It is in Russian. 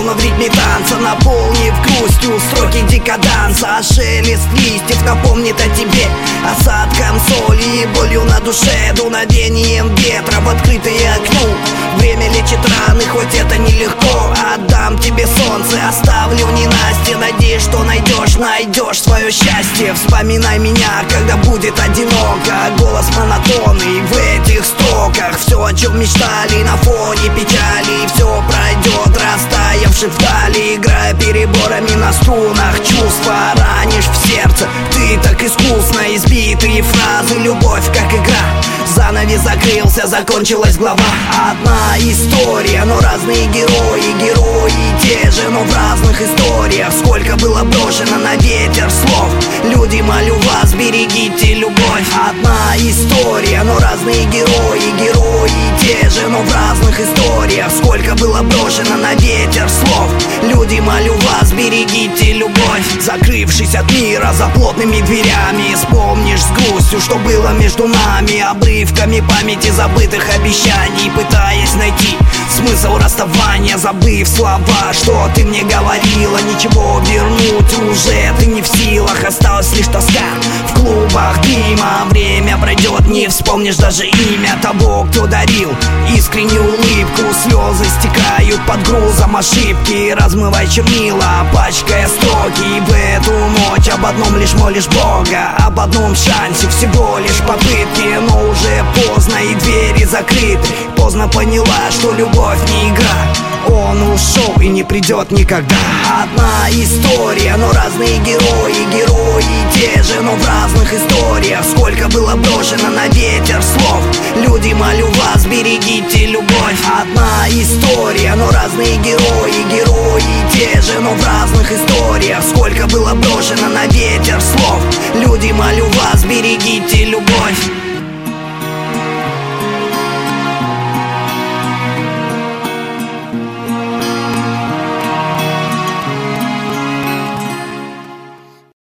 словно в ритме танца, наполнив грустью строки декаданса. А шелест листьев напомнит о тебе, осадком соли и болью на душе, дуновением ветра в открытое окно. Время лечит раны, хоть это нелегко. Отдам тебе солнце, оставлю ненастье. Надеюсь, что найдешь свое счастье. Вспоминай меня, когда будет одиноко. Голос монотонный в этих строках. Все, о чем мечтали на фоне печали, и все пройдет, растаявши вдали. Играя переборами на струнах, чувства ранишь в сердце. Ты так искусно, избитые фразы, любовь как игра. Занавес закрылся, закончилась глава. Одна история, но разные герои. Герои те же, но в разных историях. Сколько было брошено на ветер слов. Люди, молю вас, берегите любовь. Одна история, но разные герои. Герои те же, но в разных историях. Сколько было брошено на ветер слов. Люди, молю вас, берегите любовь. Закрывшись от мира за плотными дверями, вспомнишь с грустью, что было между нами. Обрывками памяти забытых обещаний, пытаясь найти смысл расставания, забыв слова, что ты мне говорила. Ничего вернуть уже ты не в силах, осталась лишь тоска в клубах дыма. Время пройдет, не вспомнишь даже имя того, кто дарил искреннюю улыбку. Слезы стекают под грузом ошибки, размывай чернила, пачкая строки. И в эту ночь об одном лишь молишь Бога, об одном шансе, всего лишь попытки. Но уже поздно и двери закрыты. Поздно поняла, что любовь не игра. Он ушел и не придет никогда. Одна история, но разные герои. Герои те же, но в разных историях. Сколько было брошено на ветер слов. Люди, молю вас, берегите любовь. Одна история, но разные герои. Герои те же, но в разных историях. Сколько было брошено на ветер слов. Люди, молю вас, берегите любовь.